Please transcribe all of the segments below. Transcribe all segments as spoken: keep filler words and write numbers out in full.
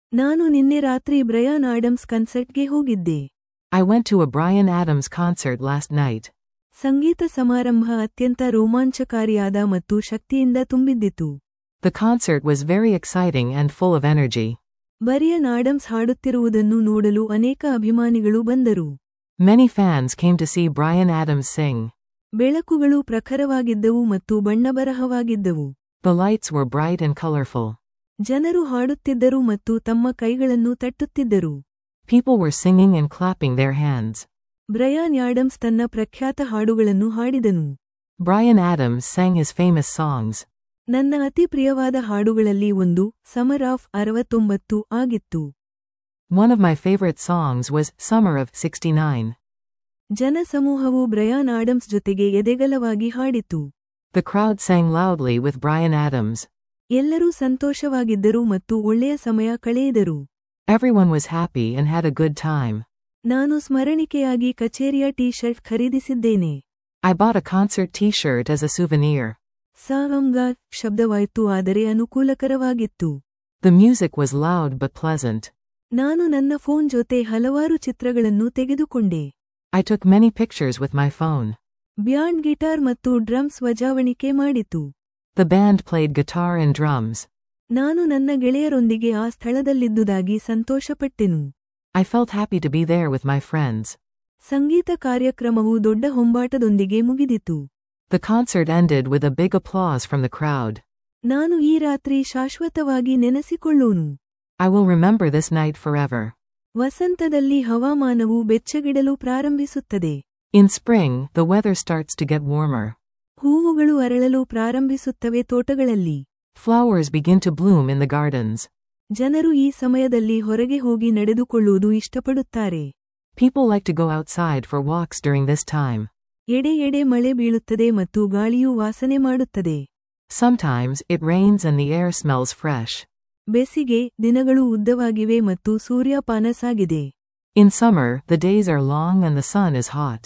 ನಾನು ನಿನ್ನೆ ರಾತ್ರಿ ಬ್ರಯಾನ್ ಆಡಮ್ಸ್ ಕನ್ಸರ್ಟ್ಗೆ ಹೋಗಿದ್ದೆ. I went to a Bryan Adams concert last night. ಸಂಗೀತ ಸಮಾರಂಭ ಅತ್ಯಂತ ರೋಮಾಂಚಕಾರಿಯಾದ ಮತ್ತು ಶಕ್ತಿಯಿಂದ ತುಂಬಿದ್ದಿತು. The concert was very exciting and full of energy. Bryan Adams ಹಾಡುತ್ತಿರುವುದನ್ನು ನೋಡಲು ಅನೇಕ ಅಭಿಮಾನಿಗಳು ಬಂದರು. Many fans came to see Bryan Adams sing. ಬೆಳಕುಗಳು ಪ್ರಖರವಾಗಿದ್ದವು ಮತ್ತು ಬಣ್ಣಬರಹವಾಗಿದ್ದವು. The lights were bright and colorful. ಜನರು ಹಾಡುತ್ತಿದ್ದರು ಮತ್ತು ತಮ್ಮ ಕೈಗಳನ್ನು ತಟ್ಟುತ್ತಿದ್ದರು. People were singing and clapping their hands. Bryan Adams ತನ್ನ ಪ್ರಖ್ಯಾತ ಹಾಡುಗಳನ್ನು ಹಾಡಿದನು. Bryan Adams sang his famous songs. ನನ್ನ ಅತಿ ಪ್ರಿಯವಾದ ಹಾಡುಗಳಲ್ಲಿ ಒಂದು ಸಮರ್ ಆಫ್ ಅರವತ್ತೊಂಬತ್ತು ಆಗಿತ್ತು. One of my favorite songs was Summer of sixty-nine. ಜನಸಮೂಹವು ಬ್ರಯಾನ್ ಆಡಮ್ಸ್ ಜೊತೆಗೆ ಎದೆಗಲವಾಗಿ ಹಾಡಿತು. The crowd sang loudly with Bryan Adams. ಎಲ್ಲರೂ ಸಂತೋಷವಾಗಿದ್ದರು ಮತ್ತು ಒಳ್ಳೆಯ ಸಮಯ ಕಳೆಯಿದರು. Everyone was happy and had a good time. ನಾನು ಸ್ಮರಣಿಕೆಯಾಗಿ ಕಚೇರಿಯ ಟೀ ಶರ್ಟ್ ಖರೀದಿಸಿದ್ದೇನೆ. I bought a concert t-shirt as a souvenir. ಸಾವಂಗಾರ್ ಶಬ್ದವಾಯಿತು ಆದರೆ ಅನುಕೂಲಕರವಾಗಿತ್ತು. The music was loud but pleasant. ನಾನು ನನ್ನ ಫೋನ್ ಜೊತೆ ಹಲವಾರು ಚಿತ್ರಗಳನ್ನು ತೆಗೆದುಕೊಂಡೆ. I took many pictures with my phone. Band guitar ಮತ್ತು ಡ್ರಮ್ಸ್ ವಜಾವಣಿಕೆ ಮಾಡಿತು. The band played guitar and drums. ನಾನು ನನ್ನ ಗೆಳೆಯರೊಂದಿಗೆ ಆ ಸ್ಥಳದಲ್ಲಿದ್ದುದಾಗಿ ಸಂತೋಷಪಟ್ಟೆನು. I felt happy to be there with my friends. ಸಂಗೀತ ಕಾರ್ಯಕ್ರಮವು ದೊಡ್ಡ ಹೊಂಬಾಟದೊಂದಿಗೆ ಮುಗಿದಿತು. The concert ended with a big applause from the crowd. ನಾನು ಈ ರಾತ್ರಿ ಶಾಶ್ವತವಾಗಿ ನೆನೆಸಿಕೊಳ್ಳೋನು. I will remember this night forever. ವಸಂತದಲ್ಲಿ ಹವಾಮಾನವು ಬೆಚ್ಚಗಿಡಲು ಪ್ರಾರಂಭಿಸುತ್ತದೆ. In spring, the weather starts to get warmer. ಹೂವುಗಳು ಅರಳಲು ಪ್ರಾರಂಭಿಸುತ್ತವೆ ತೋಟಗಳಲ್ಲಿ. Flowers begin to bloom in the gardens. ಜನರು ಈ ಸಮಯದಲ್ಲಿ ಹೊರಗೆ ಹೋಗಿ ನಡೆದುಕೊಳ್ಳುವುದು ಇಷ್ಟಪಡುತ್ತಾರೆ. People like to go outside for walks during this time. ಎಡೆ ಎಡೆ ಮಳೆ ಬೀಳುತ್ತದೆ ಮತ್ತು ಗಾಳಿಯು ವಾಸನೆ ಮಾಡುತ್ತದೆ. Sometimes, it rains and the air smells fresh. ಬೇಸಿಗೆ ದಿನಗಳು ಉದ್ದವಾಗಿವೆ ಮತ್ತು ಸೂರ್ಯಪಾನಸಾಗಿದೆ. In summer, the days are long and the sun is hot.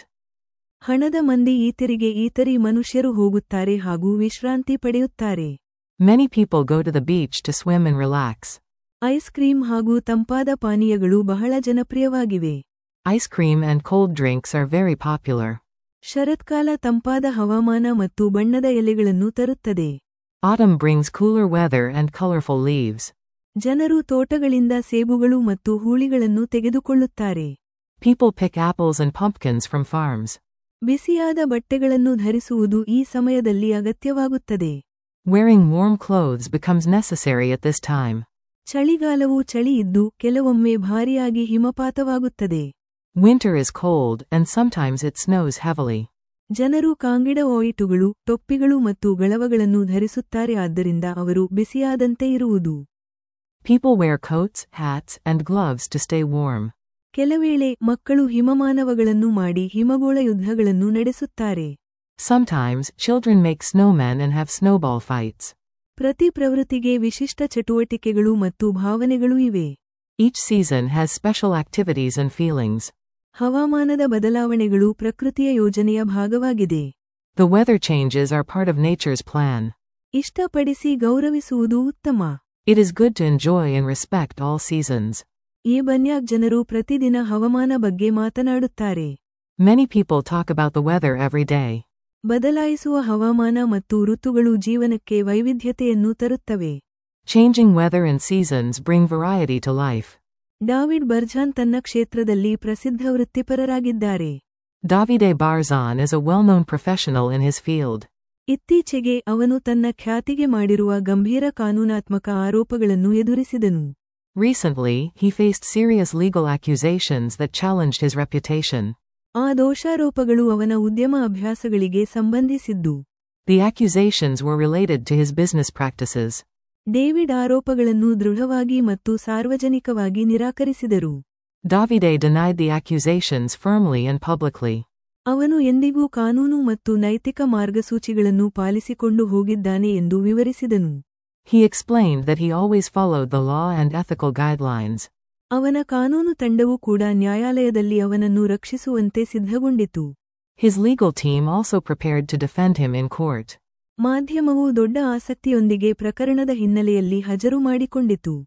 ಹಣದ ಮಂದಿ ಈತರಿಗೆ ಈತರಿ ಮನುಷ್ಯರು ಹೋಗುತ್ತಾರೆ ಹಾಗೂ ವಿಶ್ರಾಂತಿ ಪಡೆಯುತ್ತಾರೆ. Many people go to the beach to swim and relax. Ice cream ಹಾಗೂ ತಂಪಾದ ಪಾನೀಯಗಳು ಬಹಳ ಜನಪ್ರಿಯವಾಗಿವೆ. Ice cream and cold drinks are very popular. ಶರತ್ಕಾಲ ತಂಪಾದ ಹವಾಮಾನ ಮತ್ತು ಬಣ್ಣದ ಎಲೆಗಳನ್ನು ತರುತ್ತದೆ. Autumn brings cooler weather and colorful leaves. ಜನರು ತೋಟಗಳಿಂದ ಸೇಬುಗಳು ಮತ್ತು ಹೂಳಿಗಳನ್ನು ತೆಗೆದುಕೊಳ್ಳುತ್ತಾರೆ. People pick apples and pumpkins from farms. ಬಿಸಿಯಾದ ಬಟ್ಟೆಗಳನ್ನು ಧರಿಸುವುದು ಈ ಸಮಯದಲ್ಲಿ ಅಗತ್ಯವಾಗುತ್ತದೆ. Wearing warm clothes becomes necessary at this time. ಚಳಿಗಾಲವು ಚಳಿ ಇದ್ದು ಕೆಲವೊಮ್ಮೆ ಭಾರಿಯಾಗಿ ಹಿಮಪಾತವಾಗುತ್ತದೆ. Winter is cold, and sometimes it snows heavily. ಜನರು ಕಾಂಗಿಡ ಓಯಿಟುಗಳು, ಟೊಪ್ಪಿಗಳು ಮತ್ತು ಗಳವಗಳನ್ನು ಧರಿಸುತ್ತಾರೆ ಆದ್ದರಿಂದ ಅವರು ಬಿಸಿಯಾದಂತೆ ಇರುವುದು. People wear coats, hats, and gloves to stay warm. ಕೆಲವೇಳೆ ಮಕ್ಕಳು ಹಿಮಮಾನವಗಳನ್ನು ಮಾಡಿ ಹಿಮಗೋಳ ಯುದ್ಧಗಳನ್ನು ನಡೆಸುತ್ತಾರೆ. Sometimes, children make snowmen and have snowball fights. ಪ್ರತಿ ಪ್ರವೃತ್ತಿಗೆ ವಿಶಿಷ್ಟ ಚಟುವಟಿಕೆಗಳು ಮತ್ತು ಭಾವನೆಗಳು ಇವೆ. Each season has special activities and feelings. ಹವಾಮಾನದ ಬದಲಾವಣೆಗಳು ಪ್ರಕೃತಿಯ ಯೋಜನೆಯ ಭಾಗವಾಗಿದೆ. The weather changes are part of nature's plan. ಇಷ್ಟಪಡಿಸಿ ಗೌರವಿಸುವುದು ಉತ್ತಮ. It is good to enjoy and respect all seasons. ಈ ಬನ್ಯಾಕ್ ಜನರು ಪ್ರತಿದಿನ ಹವಾಮಾನ ಬಗ್ಗೆ ಮಾತನಾಡುತ್ತಾರೆ. Many people talk about the weather every day. ಬದಲಾಯಿಸುವ ಹವಾಮಾನ ಮತ್ತು ಋತುಗಳು ಜೀವನಕ್ಕೆ ವೈವಿಧ್ಯತೆಯನ್ನು ತರುತ್ತವೆ. Changing weather and seasons bring variety to life. ಡಾವಿಡ್ ಬರ್ಜಾನ್ ತನ್ನ ಕ್ಷೇತ್ರದಲ್ಲಿ ಪ್ರಸಿದ್ಧ ವೃತ್ತಿಪರರಾಗಿದ್ದಾರೆ. Davide Barzan is a well-known professional in his field. ಇತ್ತೀಚೆಗೆ ಅವನು ತನ್ನ ಖ್ಯಾತಿಗೆ ಮಾಡಿರುವ ಗಂಭೀರ ಕಾನೂನಾತ್ಮಕ ಆರೋಪಗಳನ್ನು ಎದುರಿಸಿದನು. Recently, he faced serious legal accusations that challenged his reputation. ಆ ದೋಷಾರೋಪಗಳು ಅವನ ಉದ್ಯಮ ಅಭ್ಯಾಸಗಳಿಗೆ ಸಂಬಂಧಿಸಿದ್ದು. The accusations were related to his business practices. David ಆರೋಪಗಳನ್ನು ದೃಢವಾಗಿ ಮತ್ತು ಸಾರ್ವಜನಿಕವಾಗಿ ನಿರಾಕರಿಸಿದರು. Davide denied the accusations firmly and publicly. ಅವನು ಎಂದಿಗೂ ಕಾನೂನು ಮತ್ತು ನೈತಿಕ ಮಾರ್ಗಸೂಚಿಗಳನ್ನು ಪಾಲಿಸಿಕೊಂಡು ಹೋಗಿದ್ದಾನೆ ಎಂದು ವಿವರಿಸಿದನು. He explained that he always followed the law and ethical guidelines. ಅವನ ಕಾನೂನು ತಂಡವು ಕೂಡ ನ್ಯಾಯಾಲಯದಲ್ಲಿ ಅವನನ್ನು ರಕ್ಷಿಸುವಂತೆ ಸಿದ್ಧಗೊಂಡಿತು. His legal team also prepared to defend him in court. ಮಾಧ್ಯಮವು ದೊಡ್ಡ ಆಸಕ್ತಿಯೊಂದಿಗೆ ಪ್ರಕರಣದ ಹಿನ್ನೆಲೆಯಲ್ಲಿ ಹಜರು ಮಾಡಿಕೊಂಡಿತು.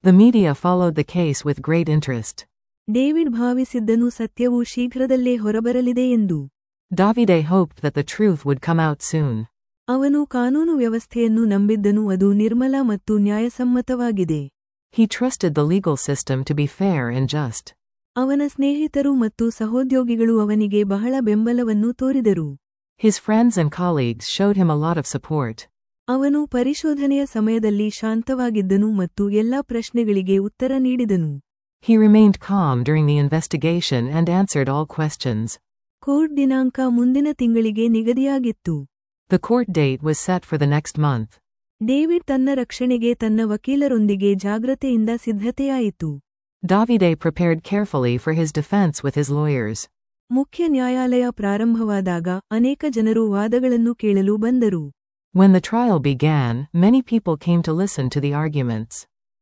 The media followed the case with great interest. David ಭಾವಿಸಿದ್ದನು ಸತ್ಯವು ಶೀಘ್ರದಲ್ಲೇ ಹೊರಬರಲಿದೆ ಎಂದು. Davide hoped that the truth would come out soon. ಅವನು ಕಾನೂನು ವ್ಯವಸ್ಥೆಯನ್ನು ನಂಬಿದ್ದನು, ಅದು ನಿರ್ಮಲ ಮತ್ತು ನ್ಯಾಯಸಮ್ಮತವಾಗಿದೆ. He trusted the legal system to be fair and just. ಅವನ ಸ್ನೇಹಿತರು ಮತ್ತು ಸಹೋದ್ಯೋಗಿಗಳು ಅವನಿಗೆ ಬಹಳ ಬೆಂಬಲವನ್ನು ತೋರಿದರು. His friends and colleagues showed him a lot of support. ಅವನು ಪರಿಶೋಧನೆಯ ಸಮಯದಲ್ಲಿ ಶಾಂತವಾಗಿದ್ದನು ಮತ್ತು ಎಲ್ಲಾ ಪ್ರಶ್ನೆಗಳಿಗೆ ಉತ್ತರ ನೀಡಿದನು. He remained calm during the investigation and answered all questions. Court ದಿನಾಂಕ ಮುಂದಿನ ತಿಂಗಳಿಗೆ ನಿಗದಿಯಾಗಿತ್ತು. The court date was set for the next month. David ತನ್ನ ರಕ್ಷಣೆಗೆ ತನ್ನ ವಕೀಲರೊಂದಿಗೆ ಜಾಗ್ರತೆಯಿಂದ ಸಿದ್ಧತೆಯಾಯಿತು. Davide prepared carefully for his defense with his lawyers. ಮುಖ್ಯ ನ್ಯಾಯಾಲಯ ಪ್ರಾರಂಭವಾದಾಗ ಅನೇಕ ಜನರು ವಾದಗಳನ್ನು ಕೇಳಲು ಬಂದರು. When the trial began, many people came to listen to the arguments.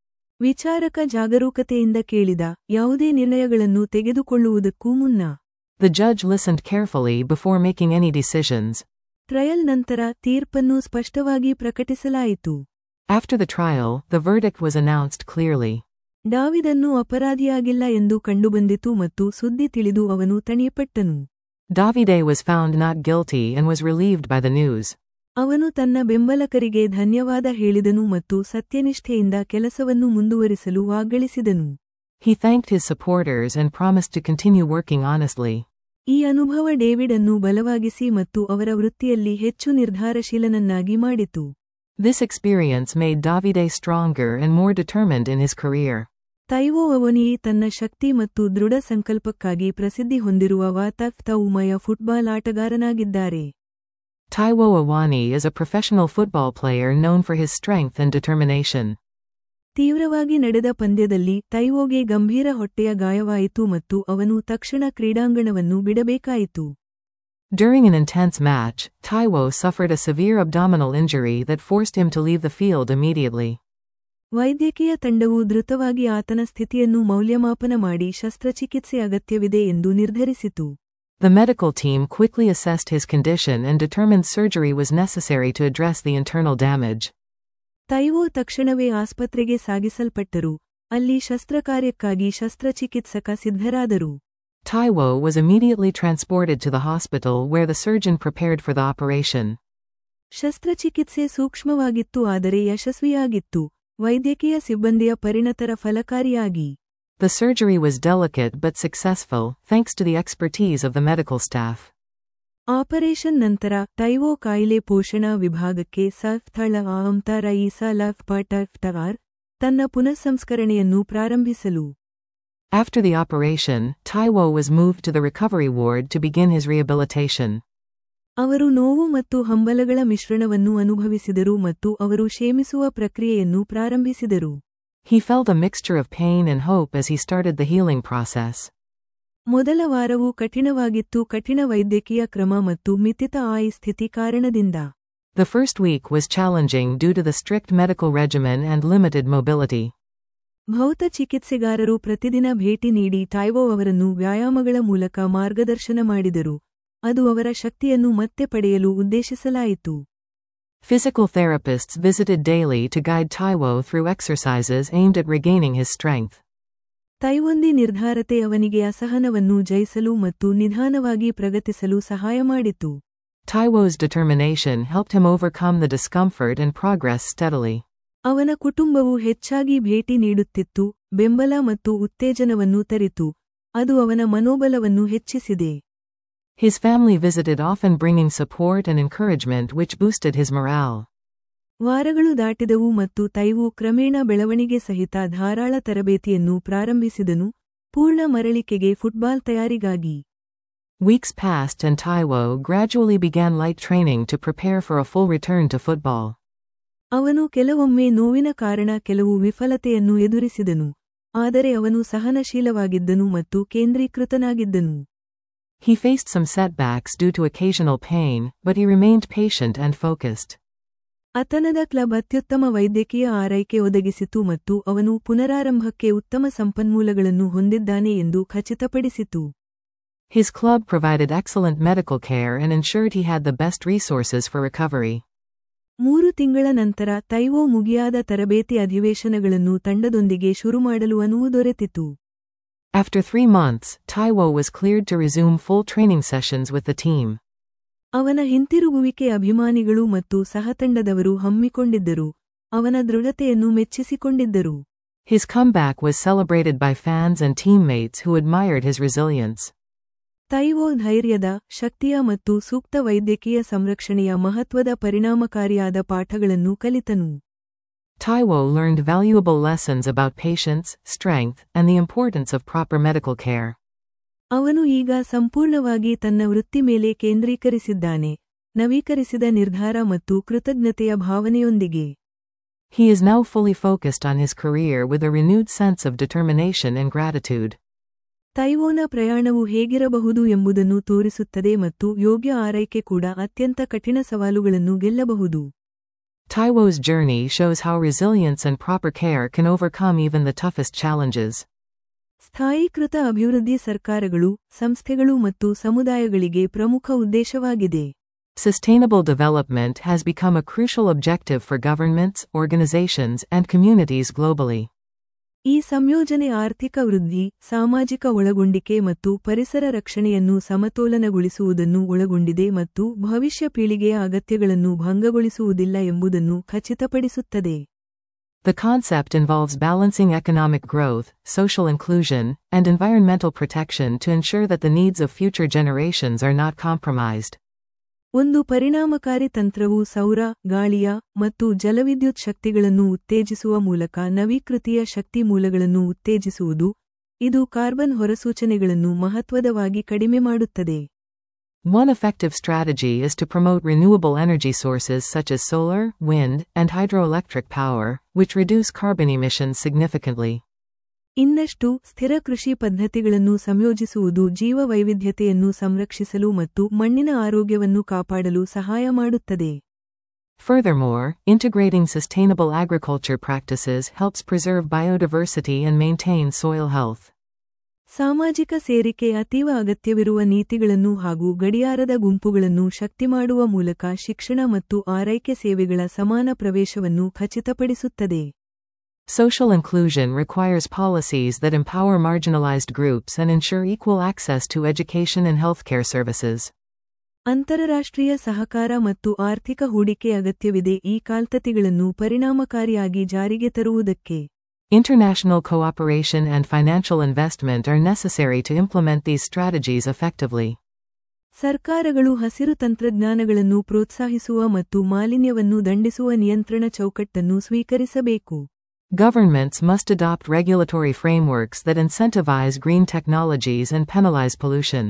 ವಿಚಾರಕ ಜಾಗರೂಕತೆಯಿಂದ ಕೇಳಿದ, ಯಾವುದೇ ನಿರ್ಣಯಗಳನ್ನು ತೆಗೆದುಕೊಳ್ಳುವುದಕ್ಕೂ ಮುನ್ನ. The judge listened carefully before making any decisions. Trial ನಂತರ ತೀರ್ಪನ್ನು ಸ್ಪಷ್ಟವಾಗಿ ಪ್ರಕಟಿಸಲಾಯಿತು. After the trial, the verdict was announced clearly. ಡಾವಿದನ್ನು ಅಪರಾಧಿಯಾಗಿಲ್ಲ ಎಂದು ಕಂಡುಬಂದಿತು ಮತ್ತು ಸುದ್ದಿ ತಿಳಿದು ಅವನು ತಣಿಯಪಟ್ಟನು. Davide was found not guilty and was relieved by the news. ಅವನು ತನ್ನ ಬೆಂಬಲಕರಿಗೆ ಧನ್ಯವಾದ ಹೇಳಿದನು ಮತ್ತು ಸತ್ಯನಿಷ್ಠೆಯಿಂದ ಕೆಲಸವನ್ನು ಮುಂದುವರಿಸಲು ವಾಗ್ಗಳಿಸಿದನು. He thanked his supporters and promised to continue working honestly. ಈ ಅನುಭವ ಡೇವಿಡ್ ಅನ್ನು ಬಲವಾಗಿಸಿ ಮತ್ತು ಅವರ ವೃತ್ತಿಯಲ್ಲಿ ಹೆಚ್ಚು ನಿರ್ಧಾರಶೀಲನನ್ನಾಗಿ ಮಾಡಿತು. This experience made Davide stronger and more determined in his career. ತೈವೋ ಅವನಿಯಿ ತನ್ನ ಶಕ್ತಿ ಮತ್ತು ದೃಢ ಸಂಕಲ್ಪಕ್ಕಾಗಿ ಪ್ರಸಿದ್ಧಿ ಹೊಂದಿರುವ ವಾತಾಫ್ ತೌಮಯ ಫುಟ್ಬಾಲ್ ಆಟಗಾರನಾಗಿದ್ದಾರೆ. Taiwo Awani is a professional football player known for his strength and determination. ತೀವ್ರವಾಗಿ ನಡೆದ ಪಂದ್ಯದಲ್ಲಿ ತೈವೋಗೆ ಗಂಭೀರ ಹೊಟ್ಟೆಯ ಗಾಯವಾಯಿತು ಮತ್ತು ಅವನು ತಕ್ಷಣ ಕ್ರೀಡಾಂಗಣವನ್ನು ಬಿಡಬೇಕಾಯಿತು. During an intense match, Taiwo suffered a severe abdominal injury that forced him to leave the field immediately. ವೈದ್ಯಕೀಯ ತಂಡವು ದ್ರುತವಾಗಿ ಆತನ ಸ್ಥಿತಿಯನ್ನು ಮೌಲ್ಯಮಾಪನ ಮಾಡಿ ಶಸ್ತ್ರಚಿಕಿತ್ಸೆ ಅಗತ್ಯವಿದೆ ಎಂದು ನಿರ್ಧರಿಸಿತು. The medical team quickly assessed his condition and determined surgery was necessary to address the internal damage. ತೈವೋ ತಕ್ಷಣವೇ ಆಸ್ಪತ್ರೆಗೆ ಸಾಗಿಸಲ್ಪಟ್ಟರು, ಅಲ್ಲಿ ಶಸ್ತ್ರಕಾರ್ಯಕ್ಕಾಗಿ ಶಸ್ತ್ರಚಿಕಿತ್ಸಕ ಸಿದ್ಧರಾದರು. Taiwo was immediately transported to the hospital where the surgeon prepared for the operation. ಶಸ್ತ್ರಚಿಕಿತ್ಸೆ ಸೂಕ್ಷ್ಮವಾಗಿತ್ತು ಆದರೆ ಯಶಸ್ವಿಯಾಗಿತ್ತು, ವೈದ್ಯಕೀಯ ಸಿಬ್ಬಂದಿಯ ಪರಿಣತರ ಫಲಕಾರಿಯಾಗಿ. The surgery was delicate but successful, thanks to the expertise of the medical staff. Operation ನಂತರ ತೈವೋ ಕಾಯಿಲೆ ಪೋಷಣಾ ವಿಭಾಗಕ್ಕೆ ಸಫ್ ಥಳ ಆಮ್ತಾರ ಈಸಾ ಲಫ್ ಪಟಫ್ಟವಾರ್ ತನ್ನ ಪುನಃಸಂಸ್ಕರಣೆಯನ್ನು ಪ್ರಾರಂಭಿಸಲು. After the operation, Taiwo was moved to the recovery ward to begin his rehabilitation. ಅವರು ನೋವು ಮತ್ತು ಹಂಬಲಗಳ ಮಿಶ್ರಣವನ್ನು ಅನುಭವಿಸಿದರು ಮತ್ತು ಅವರು ಕ್ಷೇಮಿಸುವ ಪ್ರಕ್ರಿಯೆಯನ್ನು ಪ್ರಾರಂಭಿಸಿದರು. He felt a mixture of pain and hope as he started the healing process. ಮೊದಲ ವಾರವು ಕಠಿಣವಾಗಿತ್ತು, ಕಠಿಣ ವೈದ್ಯಕೀಯ ಕ್ರಮ ಮತ್ತು ಮಿತಿತ ಆಯಿ ಸ್ಥಿತಿ ಕಾರಣದಿಂದ. The first week was challenging due to the strict medical regimen and limited mobility. ಭೌತ ಚಿಕಿತ್ಸೆಗಾರರು ಪ್ರತಿದಿನ ಭೇಟಿ ನೀಡಿ ಟೈವೋ ಅವರನ್ನು ವ್ಯಾಯಾಮಗಳ ಮೂಲಕ ಮಾರ್ಗದರ್ಶನ ಮಾಡಿದರು, ಅದು ಅವರ ಶಕ್ತಿಯನ್ನು ಮತ್ತೆ ಪಡೆಯಲು ಉದ್ದೇಶಿಸಲಾಯಿತು. Physical therapists visited daily to guide Taiwo through exercises aimed at regaining his strength. ತೈವೊಂದಿ ನಿರ್ಧಾರತೆ ಅವನಿಗೆ ಅಸಹನವನ್ನು ಜಯಿಸಲು ಮತ್ತು ನಿಧಾನವಾಗಿ ಪ್ರಗತಿಸಲು ಸಹಾಯ ಮಾಡಿತು. Taiwo's determination helped him overcome the discomfort and progress steadily. ಅವನ ಕುಟುಂಬವು ಹೆಚ್ಚಾಗಿ ಭೇಟಿ ನೀಡುತ್ತಿತ್ತು, ಬೆಂಬಲ ಮತ್ತು ಉತ್ತೇಜನವನ್ನು ತರಿತು, ಅದು ಅವನ ಮನೋಬಲವನ್ನು ಹೆಚ್ಚಿಸಿದೆ. His family visited often bringing support and encouragement which boosted his morale. ವಾರಗಳು ದಾಟಿದವು ಮತ್ತು ತೈವು ಕ್ರಮೇಣ ಬೆಳವಣಿಗೆ ಸಹಿತ ಧಾರಾಳ ತರಬೇತಿಯನ್ನು ಪ್ರಾರಂಭಿಸಿದನು, ಪೂರ್ಣ ಮರಳಿಕೆಗೆ ಫುಟ್ಬಾಲ್ ತಯಾರಿಗಾಗಿ. Weeks passed and Taiwo gradually began light training to prepare for a full return to football. ಅವನು ಕೆಲವೊಮ್ಮೆ ನೋವಿನ ಕಾರಣ ಕೆಲವು ವಿಫಲತೆಯನ್ನು ಎದುರಿಸಿದನು, ಆದರೆ ಅವನು ಸಹನಶೀಲವಾಗಿದ್ದನು ಮತ್ತು ಕೇಂದ್ರೀಕೃತನಾಗಿದ್ದನು. He faced some setbacks due to occasional pain, but he remained patient and focused. ಆತನದ ಕ್ಲಬ್ ಅತ್ಯುತ್ತಮ ವೈದ್ಯಕೀಯ ಆರೈಕೆ ಒದಗಿಸಿತು ಮತ್ತು ಅವನು ಪುನರಾರಂಭಕ್ಕೆ ಉತ್ತಮ ಸಂಪನ್ಮೂಲಗಳನ್ನು ಹೊಂದಿದ್ದಾನೆ ಎಂದು ಖಚಿತಪಡಿಸಿತು. His club provided excellent medical care and ensured he had the best resources for recovery. ಮೂರು ತಿಂಗಳ ನಂತರ ತೈವೋ ಮುಗಿಯಾದ ತರಬೇತಿ ಅಧಿವೇಶನಗಳನ್ನು ತಂಡದೊಂದಿಗೆ ಶುರುಮಾಡಲು ಅನುವು ದೊರೆತಿತು. After three months, Taiwo was cleared to resume full training sessions with the team. ಅವನ ಹಿಂತಿರುಗುವಿಕೆ ಅಭಿಮಾನಿಗಳು ಮತ್ತು ಸಹತಂಡದವರು ಹಮ್ಮಿಕೊಂಡಿದ್ದರು. ಅವನ ದೃಢತೆಯನ್ನು ಮೆಚ್ಚಿಸಿಕೊಂಡಿದ್ದರು. His comeback was celebrated by fans and teammates who admired his resilience. ತೈವೋ ಧೈರ್ಯದ, ಶಕ್ತಿಯ ಮತ್ತು ಸೂಕ್ತ ವೈದ್ಯಕೀಯ ಸಂರಕ್ಷಣೆಯ ಮಹತ್ವದ ಪರಿಣಾಮಕಾರಿಯಾದ ಪಾಠಗಳನ್ನು ಕಲಿತನು. Taiwo learned valuable lessons about patience, strength, and the importance of proper medical care. ಅವನು ಈಗ ಸಂಪೂರ್ಣವಾಗಿ ತನ್ನ ವೃತ್ತಿ ಮೇಲೆ ಕೇಂದ್ರೀಕರಿಸಿದ್ದಾನೆ, ನವೀಕರಿಸಿದ ನಿರ್ಧಾರ ಮತ್ತು ಕೃತಜ್ಞತೆಯ ಭಾವನೆಯೊಂದಿಗೆ. He is now fully focused on his career with a renewed sense of determination and gratitude. ತೈವೋನ ಪ್ರಯಾಣವು ಹೇಗಿರಬಹುದು ಎಂಬುದನ್ನು ತೋರಿಸುತ್ತದೆ ಮತ್ತು ಯೋಗ್ಯ ಆರೈಕೆ ಕೂಡ ಅತ್ಯಂತ ಕಠಿಣ ಸವಾಲುಗಳನ್ನು ಗೆಲ್ಲಬಹುದು. Taiwo's journey shows how resilience and proper care can overcome even the toughest challenges. ಸ್ಥಾಯೀಕೃತ ಅಭಿವೃದ್ಧಿ ಸರ್ಕಾರಗಳು, ಸಂಸ್ಥೆಗಳು ಮತ್ತು ಸಮುದಾಯಗಳಿಗೆ ಪ್ರಮುಖ ಉದ್ದೇಶವಾಗಿದೆ. Sustainable development has become a crucial objective for governments, organizations, and communities globally. ಈ ಸಂಯೋಜನೆ ಆರ್ಥಿಕ ವೃದ್ಧಿ, ಸಾಮಾಜಿಕ ಒಳಗೊಂಡಿಕೆ ಮತ್ತು ಪರಿಸರ ರಕ್ಷಣೆಯನ್ನು ಸಮತೋಲನಗೊಳಿಸುವುದನ್ನು ಒಳಗೊಂಡಿದೆ ಮತ್ತು ಭವಿಷ್ಯ ಪೀಳಿಗೆಯ ಅಗತ್ಯಗಳನ್ನು ಭಂಗಗೊಳಿಸುವುದಿಲ್ಲ ಎಂಬುದನ್ನು ಖಚಿತಪಡಿಸುತ್ತದೆ. The concept involves balancing economic growth, social inclusion, and environmental protection to ensure that the needs of future generations are not compromised. ಒಂದು ಪರಿಣಾಮಕಾರಿ ತಂತ್ರವು ಸೌರ, ಗಾಳಿಯ, ಮತ್ತು ಜಲವಿದ್ಯುತ್ ಶಕ್ತಿಗಳನ್ನು ಉತ್ತೇಜಿಸುವ ಮೂಲಕ ನವೀಕೃತೀಯ ಶಕ್ತಿ ಮೂಲಗಳನ್ನು ಉತ್ತೇಜಿಸುವುದು, ಇದು ಕಾರ್ಬನ್ ಹೊರಸೂಚನೆಗಳನ್ನು ಮಹತ್ವದವಾಗಿ ಕಡಿಮೆ ಮಾಡುತ್ತದೆ. One effective strategy is to promote renewable energy sources such as solar, wind, and hydroelectric power, which reduce carbon emissions significantly. ಇನ್ನಷ್ಟು ಸ್ಥಿರ ಕೃಷಿ ಪದ್ಧತಿಗಳನ್ನು ಸಂಯೋಜಿಸುವುದು ಜೀವ ವೈವಿಧ್ಯತೆಯನ್ನು ಸಂರಕ್ಷಿಸಲು ಮತ್ತು ಮಣ್ಣಿನ ಆರೋಗ್ಯವನ್ನು ಕಾಪಾಡಲು ಸಹಾಯ ಮಾಡುತ್ತದೆ. Furthermore, integrating sustainable agriculture practices helps preserve biodiversity and maintain soil health. ಸಾಮಾಜಿಕ ಸೇರಿಕೆ ಅತೀವ ಅಗತ್ಯವಿರುವ ನೀತಿಗಳನ್ನು ಹಾಗೂ ಗಡಿಯಾರದ ಗುಂಪುಗಳನ್ನು ಶಕ್ತಿಮಾಡುವ ಮೂಲಕ ಶಿಕ್ಷಣ ಮತ್ತು ಆರೈಕೆ ಸೇವೆಗಳ ಸಮಾನ ಪ್ರವೇಶವನ್ನು ಖಚಿತಪಡಿಸುತ್ತದೆ. Social inclusion requires policies that empower marginalized groups and ensure equal access to education and healthcare services. ಅಂತರರಾಷ್ಟ್ರೀಯ ಸಹಕಾರ ಮತ್ತು ಆರ್ಥಿಕ ಹೂಡಿಕೆ ಅಗತ್ಯವಿದೆ ಈ ಕಾಲ್ತತಿಗಳನ್ನು ಪರಿಣಾಮಕಾರಿಯಾಗಿ ಜಾರಿಗೆ ತರುವುದಕ್ಕೆ. International cooperation and financial investment are necessary to implement these strategies effectively. ಸರ್ಕಾರಗಳು ಹಸಿರು ತಂತ್ರಜ್ಞಾನಗಳನ್ನು ಪ್ರೋತ್ಸಾಹಿಸುವ ಮತ್ತು ಮಾಲಿನ್ಯವನ್ನು ದಂಡಿಸುವ ನಿಯಂತ್ರಣ ಚೌಕಟ್ಟನ್ನು ಸ್ವೀಕರಿಸಬೇಕು. Governments must adopt regulatory frameworks that incentivize green technologies and penalize pollution.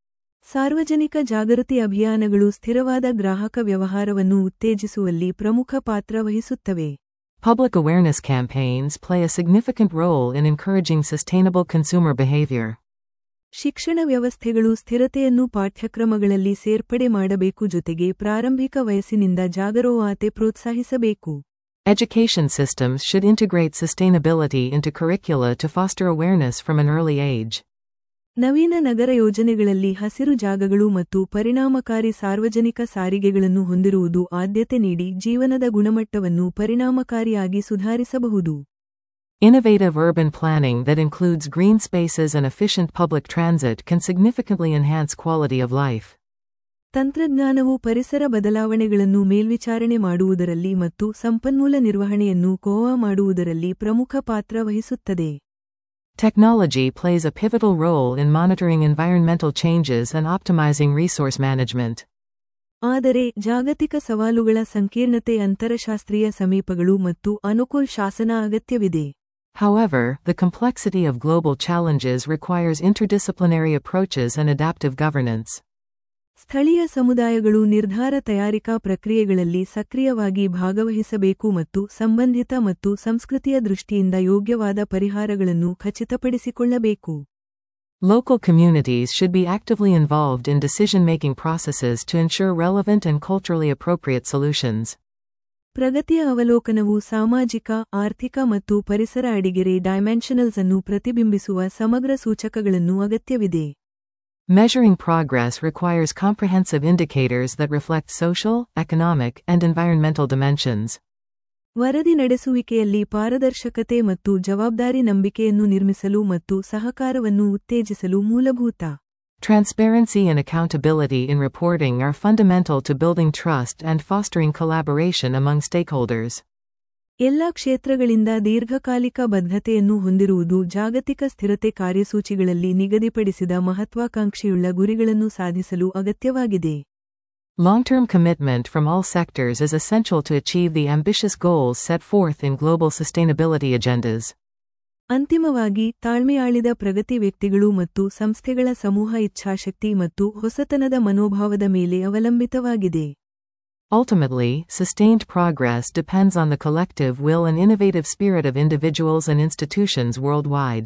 ಸಾರ್ವಜನಿಕ ಜಾಗೃತಿ ಅಭಿಯಾನಗಳು ಸ್ಥಿರವಾದ ಗ್ರಾಹಕ ವ್ಯವಹಾರವನ್ನು ಉತ್ತೇಜಿಸುವಲ್ಲಿ ಪ್ರಮುಖ ಪಾತ್ರ ವಹಿಸುತ್ತವೆ. Public awareness campaigns play a significant role in encouraging sustainable consumer behavior. ಶಿಕ್ಷಣ ವ್ಯವಸ್ಥೆಗಳು ಸ್ಥಿರತೆಯನ್ನು ಪಾಠ್ಯಕ್ರಮಗಳಲ್ಲಿ ಸೇರ್ಪಡೆ ಮಾಡಬೇಕು ಜೊತೆಗೆ ಪ್ರಾರಂಭಿಕ ವಯಸ್ಸಿನಿಂದ ಜಾಗರೂಕತೆ ಪ್ರೋತ್ಸಾಹಿಸಬೇಕು. Education systems should integrate sustainability into curricula to foster awareness from an early age. ನವೀನ ನಗರ ಯೋಜನೆಗಳಲ್ಲಿ ಹಸಿರು ಜಾಗಗಳು ಮತ್ತು ಪರಿಣಾಮಕಾರಿ ಸಾರ್ವಜನಿಕ ಸಾರಿಗೆಗಳನ್ನು ಹೊಂದಿರುವುದು ಆದ್ಯತೆ ನೀಡಿ ಜೀವನದ ಗುಣಮಟ್ಟವನ್ನು ಪರಿಣಾಮಕಾರಿಯಾಗಿ ಸುಧಾರಿಸಬಹುದು. Innovative urban planning that includes green spaces and efficient public transit can significantly enhance quality of life. ತಂತ್ರಜ್ಞಾನವು ಪರಿಸರ ಬದಲಾವಣೆಗಳನ್ನು ಮೇಲ್ವಿಚಾರಣೆ ಮಾಡುವುದರಲ್ಲಿ ಮತ್ತು ಸಂಪನ್ಮೂಲ ನಿರ್ವಹಣೆಯನ್ನು ಕೋವಾ ಮಾಡುವುದರಲ್ಲಿ ಪ್ರಮುಖ ಪಾತ್ರ ವಹಿಸುತ್ತದೆ. Technology plays a pivotal role in monitoring environmental changes and optimizing resource management. ಆದರೆ ಜಾಗತಿಕ ಸವಾಲುಗಳ ಸಂಕೀರ್ಣತೆ ಅಂತರಶಾಸ್ತ್ರೀಯ ಸಮೀಪಗಳು ಮತ್ತು ಅನುಕೂಲ ಶಾಸನ ಅಗತ್ಯವಿದೆ. However, the complexity of global challenges requires interdisciplinary approaches and adaptive governance. ಸ್ಥಳೀಯ ಸಮುದಾಯಗಳು ನಿರ್ಧಾರ ತಯಾರಿಕಾ ಪ್ರಕ್ರಿಯೆಗಳಲ್ಲಿ ಸಕ್ರಿಯವಾಗಿ ಭಾಗವಹಿಸಬೇಕು ಮತ್ತು ಸಂಬಂಧಿತ ಮತ್ತು ಸಂಸ್ಕೃತಿಯ ದೃಷ್ಟಿಯಿಂದ ಯೋಗ್ಯವಾದ ಪರಿಹಾರಗಳನ್ನು ಖಚಿತಪಡಿಸಿಕೊಳ್ಳಬೇಕು. Local communities should be actively involved in decision-making processes to ensure relevant and culturally appropriate solutions. ಪ್ರಗತಿಯ ಅವಲೋಕನವು ಸಾಮಾಜಿಕ, ಆರ್ಥಿಕ ಮತ್ತು ಪರಿಸರ ಅಡಿಗೆರೆ ಡೈಮೆನ್ಷನಲ್ಸ್ ಅನ್ನು ಪ್ರತಿಬಿಂಬಿಸುವ ಸಮಗ್ರ ಸೂಚಕಗಳನ್ನು ಅಗತ್ಯವಿದೆ. Measuring progress requires comprehensive indicators that reflect social, economic, and environmental dimensions. ವರದಿ ನಡೆಸುವಿಕೆಯಲ್ಲಿ ಪಾರದರ್ಶಕತೆ ಮತ್ತು ಜವಾಬ್ದಾರಿ ನಂಬಿಕೆಯನ್ನು ನಿರ್ಮಿಸಲು ಮತ್ತು ಸಹಕಾರವನ್ನು ಉತ್ತೇಜಿಸಲು ಮೂಲಭೂತ. Transparency and accountability in reporting are fundamental to building trust and fostering collaboration among stakeholders. ಎಲ್ಲಾ ಕ್ಷೇತ್ರಗಳಿಂದ ದೀರ್ಘಕಾಲಿಕ ಬದ್ಧತೆಯನ್ನು ಹೊಂದಿರುವುದು ಜಾಗತಿಕ ಸ್ಥಿರತೆ ಕಾರ್ಯಸೂಚಿಗಳಲ್ಲಿ ನಿಗದಿಪಡಿಸಿದ ಮಹತ್ವಾಕಾಂಕ್ಷೆಯುಳ್ಳ ಗುರಿಗಳನ್ನು ಸಾಧಿಸಲು ಅಗತ್ಯವಾಗಿದೆ. Long-term commitment from all sectors is essential to achieve the ambitious goals set forth in global sustainability agendas. ಅಂತಿಮವಾಗಿ, ತಾಳ್ಮೆಯಾಳಿದ ಪ್ರಗತಿ ವ್ಯಕ್ತಿಗಳು ಮತ್ತು ಸಂಸ್ಥೆಗಳ ಸಮೂಹ ಇಚ್ಛಾಶಕ್ತಿ ಮತ್ತು ಹೊಸತನದ ಮನೋಭಾವದ ಮೇಲೆ ಅವಲಂಬಿತವಾಗಿದೆ. Ultimately, sustained progress depends on the collective will and innovative spirit of individuals and institutions worldwide.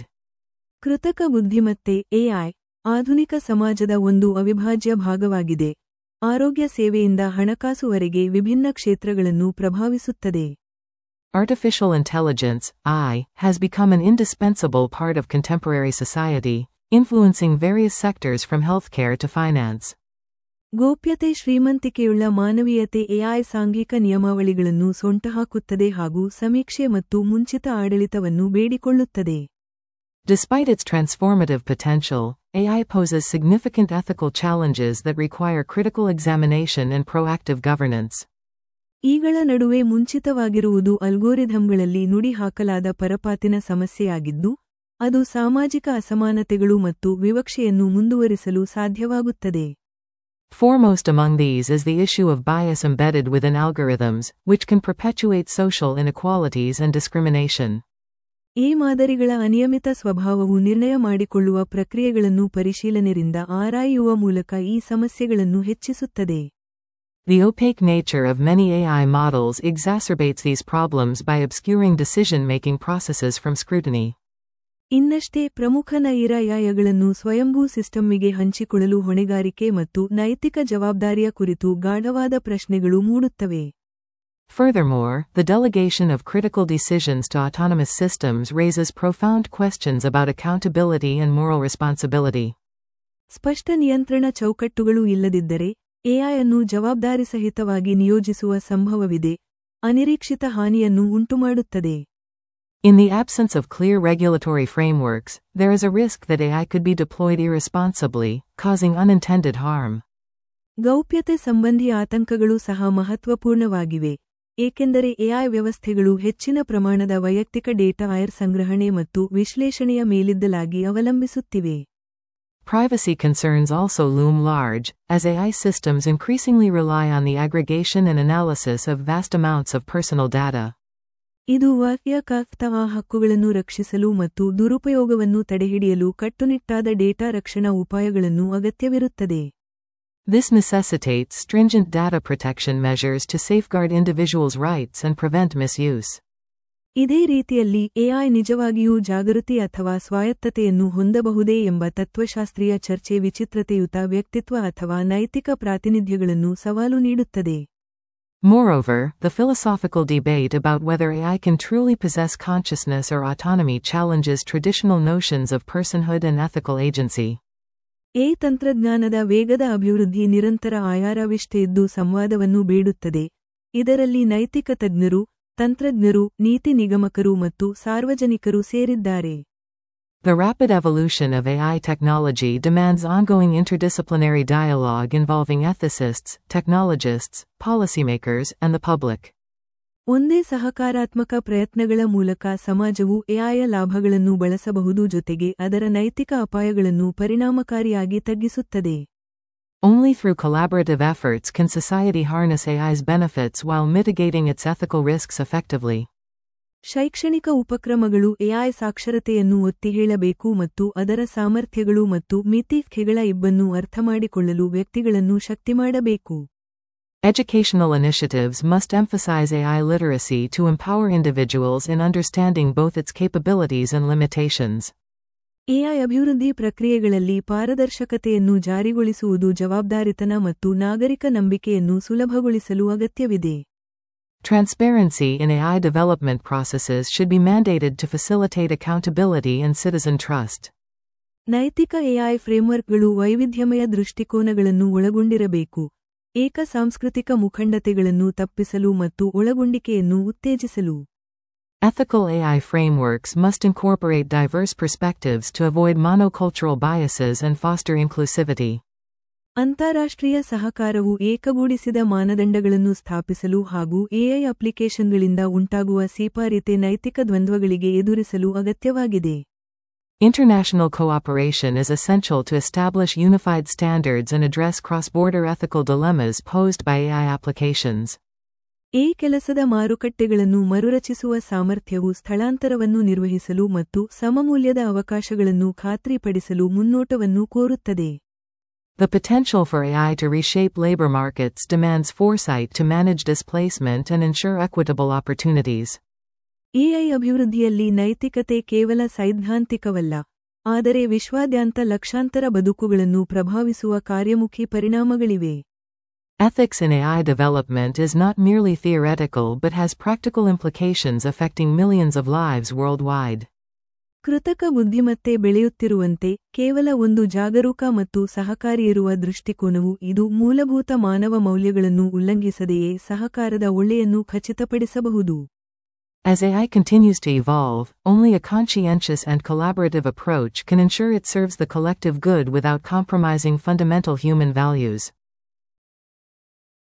ಕೃತಕ ಬುದ್ಧಿಮತ್ತೆ ಎಐ ಆಧುನಿಕ ಸಮಾಜದ ಒಂದು ಅವಿಭಾಜ್ಯ ಭಾಗವಾಗಿದೆ. ಆರೋಗ್ಯ ಸೇವೆಯಿಂದ ಹಣಕಾಸುವರೆಗೆ ವಿಭಿನ್ನ ಕ್ಷೇತ್ರಗಳನ್ನು ಪ್ರಭಾವಿಸುತ್ತದೆ. Artificial intelligence, A I, has become an indispensable part of contemporary society, influencing various sectors from healthcare to finance. ಗೋಪ್ಯತೆ ಶ್ರೀಮಂತಿಕೆಯುಳ್ಳ ಮಾನವೀಯತೆ ಎಐ ಸಾಂಘಿಕ ನಿಯಮಾವಳಿಗಳನ್ನು ಸೊಂಟಹಾಕುತ್ತದೆ ಹಾಗೂ ಸಮೀಕ್ಷೆ ಮತ್ತು ಮುಂಚಿತ ಆಡಳಿತವನ್ನು ಬೇಡಿಕೊಳ್ಳುತ್ತದೆ. Despite its transformative potential, A I poses significant ethical challenges that require critical examination and proactive governance. ಈಗಳ ನಡುವೆ ಮುಂಚಿತವಾಗಿರುವುದು ಅಲ್ಗೋರಿಥಮ್ಗಳಲ್ಲಿ ನುಡಿ ಹಾಕಲಾದ ಪರಪಾತಿನ ಸಮಸ್ಯೆಯಾಗಿದ್ದು, ಅದು ಸಾಮಾಜಿಕ ಅಸಮಾನತೆಗಳು ಮತ್ತು ವಿವಕ್ಷೆಯನ್ನು ಮುಂದುವರಿಸಲು ಸಾಧ್ಯವಾಗುತ್ತದೆ. Foremost among these is the issue of bias embedded within algorithms, which can perpetuate social inequalities and discrimination. ಈ ಮಾದರಿಗಳ ಅನಿಯಮಿತ ಸ್ವಭಾವವು ನಿರ್ಣಯ ಮಾಡಿಕೊಳ್ಳುವ ಪ್ರಕ್ರಿಯೆಗಳನ್ನು ಪರಿಶೀಲನೆಯಿಂದ ಆರಾಯುವ ಮೂಲಕ ಈ ಸಮಸ್ಯೆಗಳನ್ನು ಹೆಚ್ಚಿಸುತ್ತದೆ. The opaque nature of many A I models exacerbates these problems by obscuring decision-making processes from scrutiny. ಇನ್ನಷ್ಟೇ ಪ್ರಮುಖ ನೈರ್ಯಾಯಗಳನ್ನು ಸ್ವಯಂಭೂ ಸಿಸ್ಟಮ್ಮಿಗೆ ಹಂಚಿಕೊಳ್ಳಲು ಹೊಣೆಗಾರಿಕೆ ಮತ್ತು ನೈತಿಕ ಜವಾಬ್ದಾರಿಯ ಕುರಿತು ಗಾಢವಾದ ಪ್ರಶ್ನೆಗಳು ಮೂಡುತ್ತವೆ. Furthermore, the delegation of critical decisions to autonomous systems raises profound questions about accountability and moral responsibility. ಸ್ಪಷ್ಟ ನಿಯಂತ್ರಣ ಚೌಕಟ್ಟುಗಳು ಇಲ್ಲದಿದ್ದರೆ, ಎಐ ಅನ್ನು ಜವಾಬ್ದಾರಿಸಹಿತವಾಗಿ ನಿಯೋಜಿಸುವ ಸಂಭವವಿದೆ, ಅನಿರೀಕ್ಷಿತ ಹಾನಿಯನ್ನು ಉಂಟುಮಾಡುತ್ತದೆ. In the absence of clear regulatory frameworks, there is a risk that A I could be deployed irresponsibly, causing unintended harm. ಗೌಪ್ಯತೆ ಸಂಬಂಧಿ ಆತಂಕಗಳು ಸಹ ಮಹತ್ವಪೂರ್ಣವಾಗಿವೆ, ಏಕೆಂದರೆ ಎಐ ವ್ಯವಸ್ಥೆಗಳು ಹೆಚ್ಚಿನ ಪ್ರಮಾಣದ ವೈಯಕ್ತಿಕ ಡೇಟಾ ಐರ್ ಸಂಗ್ರಹಣೆ ಮತ್ತು ವಿಶ್ಲೇಷಣೆಯ ಮೇಲಿದ್ದಲಾಗಿ ಅವಲಂಬಿಸುತ್ತಿವೆ. Privacy concerns also loom large, as A I systems increasingly rely on the aggregation and analysis of vast amounts of personal data. ಇದು ವೈಯಕ್ತಿಕ ಹಕ್ಕುಗಳನ್ನು ರಕ್ಷಿಸಲು ಮತ್ತು ದುರುಪಯೋಗವನ್ನು ತಡೆಹಿಡಿಯಲು ಕಟ್ಟುನಿಟ್ಟಾದ ಡೇಟಾ ರಕ್ಷಣಾ ಉಪಾಯಗಳನ್ನು ಅಗತ್ಯವಿರುತ್ತದೆ. This necessitates stringent data protection measures to safeguard individuals' rights and prevent misuse. ಇದೇ ರೀತಿಯಲ್ಲಿ ಎಐ ನಿಜವಾಗಿಯೂ ಜಾಗೃತಿ ಅಥವಾ ಸ್ವಾಯತ್ತತೆಯನ್ನು ಹೊಂದಬಹುದೇ ಎಂಬ ತತ್ವಶಾಸ್ತ್ರೀಯ ಚರ್ಚೆ ವಿಚಿತ್ರತೆಯುತ ವ್ಯಕ್ತಿತ್ವ ಅಥವಾ ನೈತಿಕ ಪ್ರಾತಿನಿಧ್ಯಗಳನ್ನು ಸವಾಲು ನೀಡುತ್ತದೆ. Moreover, the philosophical debate about whether A I can truly possess consciousness or autonomy challenges traditional notions of personhood and ethical agency. A ತಂತ್ರಜ್ಞಾನದ ವೇಗದ ಅಭಿವೃದ್ಧಿ ನಿರಂತರ ಆಯಾರವಿಷ್ಟೆಯಿದ್ದು ಸಂವಾದವನ್ನು ಬೇಡುತ್ತದೆ, ಇದರಲ್ಲಿ ನೈತಿಕ ತಜ್ಞರು, ತಂತ್ರಜ್ಞರು, ನೀತಿ ನಿಗಮಕರು ಮತ್ತು ಸಾರ್ವಜನಿಕರು ಸೇರಿದ್ದಾರೆ. The rapid evolution of A I technology demands ongoing interdisciplinary dialogue involving ethicists, technologists, policymakers, and the public. ಒಂದೇ ಸಹಕಾರಾತ್ಮಕ ಪ್ರಯತ್ನಗಳ ಮೂಲಕ ಸಮಾಜವು ಎಐಯ ಲಾಭಗಳನ್ನು ಬಳಸಬಹುದು ಜೊತೆಗೆ ಅದರ ನೈತಿಕ ಅಪಾಯಗಳನ್ನು ಪರಿಣಾಮಕಾರಿಯಾಗಿ ತಗ್ಗಿಸುತ್ತದೆ. Only through collaborative efforts can society harness A I's benefits while mitigating its ethical risks effectively. ಶೈಕ್ಷಣಿಕ ಉಪಕ್ರಮಗಳು ಎಐ ಸಾಕ್ಷರತೆಯನ್ನು ಒತ್ತಿ ಹೇಳಬೇಕು ಮತ್ತು ಅದರ ಸಾಮರ್ಥ್ಯಗಳು ಮತ್ತು ಮಿತಿಗಳ ಇಬ್ಬನ್ನು ಅರ್ಥಮಾಡಿಕೊಳ್ಳಲು ವ್ಯಕ್ತಿಗಳನ್ನು ಶಕ್ತಿ ಮಾಡಬೇಕು. Educational initiatives must emphasize A I literacy to empower individuals in understanding both its capabilities and limitations. AI ಅಭಿವೃದ್ಧಿ ಪ್ರಕ್ರಿಯೆಗಳಲ್ಲಿ ಪಾರದರ್ಶಕತೆಯನ್ನು ಜಾರಿಗೊಳಿಸುವುದು ಜವಾಬ್ದಾರಿತನ ಮತ್ತು ನಾಗರಿಕ ನಂಬಿಕೆಯನ್ನು ಸುಲಭಗೊಳಿಸಲು ಅಗತ್ಯವಿದೆ. Transparency in A I development processes should be mandated to facilitate accountability and citizen trust. ನೈತಿಕ ಎಐ ಫ್ರೇಮ್ವರ್ಕ್ಗಳು ವೈವಿಧ್ಯಮಯ ದೃಷ್ಟಿಕೋನಗಳನ್ನು ಒಳಗೊಂಡಿರಬೇಕು, ಏಕ ಸಾಂಸ್ಕೃತಿಕ ಮುಖಂಡತೆಗಳನ್ನು ತಪ್ಪಿಸಲು ಮತ್ತು ಒಳಗೊಂಡಿಕೆಯನ್ನು ಉತ್ತೇಜಿಸಲು. Ethical A I frameworks must incorporate diverse perspectives to avoid monocultural biases and foster inclusivity. ಅಂತಾರಾಷ್ಟ್ರೀಯ ಸಹಕಾರವು ಏಕಗೂಡಿಸಿದ ಮಾನದಂಡಗಳನ್ನು ಸ್ಥಾಪಿಸಲು ಹಾಗೂ ಎಐ ಅಪ್ಲಿಕೇಶನ್ಗಳಿಂದ ಉಂಟಾಗುವ ಸೀಪಾರಿತೆ ನೈತಿಕ ದ್ವಂದ್ವಗಳಿಗೆ ಎದುರಿಸಲು ಅಗತ್ಯವಾಗಿದೆ. International cooperation is essential to establish unified standards and address cross-border ethical dilemmas posed by A I applications. ಈ ಕೆಲಸದ ಮಾರುಕಟ್ಟೆಗಳನ್ನು ಮರುರಚಿಸುವ ಸಾಮರ್ಥ್ಯವು ಸ್ಥಳಾಂತರವನ್ನು ನಿರ್ವಹಿಸಲು ಮತ್ತು ಸಮಮೂಲ್ಯದ ಅವಕಾಶಗಳನ್ನು ಖಾತ್ರಿಪಡಿಸಲು ಮುನ್ನೋಟವನ್ನು ಕೋರುತ್ತದೆ. The potential for A I to reshape labor markets demands foresight to manage displacement and ensure equitable opportunities. AI ಅಭಿವೃದ್ಧಿಯಲ್ಲಿ ನೈತಿಕತೆ ಕೇವಲ ಸೈದ್ಧಾಂತಿಕವಲ್ಲ, ಆದರೆ ವಿಶ್ವಾದ್ಯಂತ ಲಕ್ಷಾಂತರ ಬದುಕುಗಳನ್ನು ಪ್ರಭಾವಿಸುವ ಕಾರ್ಯಮುಖಿ ಪರಿಣಾಮಗಳಿವೆ. Ethics in A I development is not merely theoretical but has practical implications affecting millions of lives worldwide. ಕೃತಕ ಬುದ್ಧಿಮತ್ತೆ ಬೆಳೆಯುತ್ತಿರುವಂತೆ, ಕೇವಲ ಒಂದು ಜಾಗರೂಕ ಮತ್ತು ಸಹಕಾರಿಯಿರುವ ದೃಷ್ಟಿಕೋನವು ಇದು ಮೂಲಭೂತ ಮಾನವ ಮೌಲ್ಯಗಳನ್ನು ಉಲ್ಲಂಘಿಸದೆಯೇ ಸಹಕಾರದ ಒಳ್ಳೆಯನ್ನು ಖಚಿತಪಡಿಸಬಹುದು. As A I continues to evolve, only a conscientious and collaborative approach can ensure it serves the collective good without compromising fundamental human values.